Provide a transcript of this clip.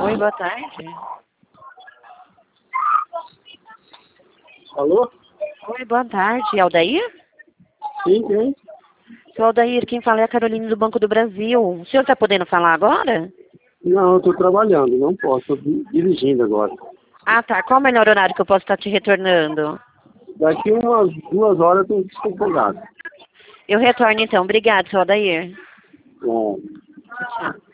Oi, boa tarde. Alô? Oi, boa tarde. Aldair? Sim, quem? Sou Aldair, quem fala é a Carolina do Banco do Brasil. O senhor está podendo falar agora? Não, eu estou trabalhando, não posso, estou dirigindo agora. Ah, tá. Qual o melhor horário que eu posso estar te retornando? Daqui umas 2 horas eu estou folgado. Eu retorno então. Obrigada, seu Aldair. Bom. Tchau.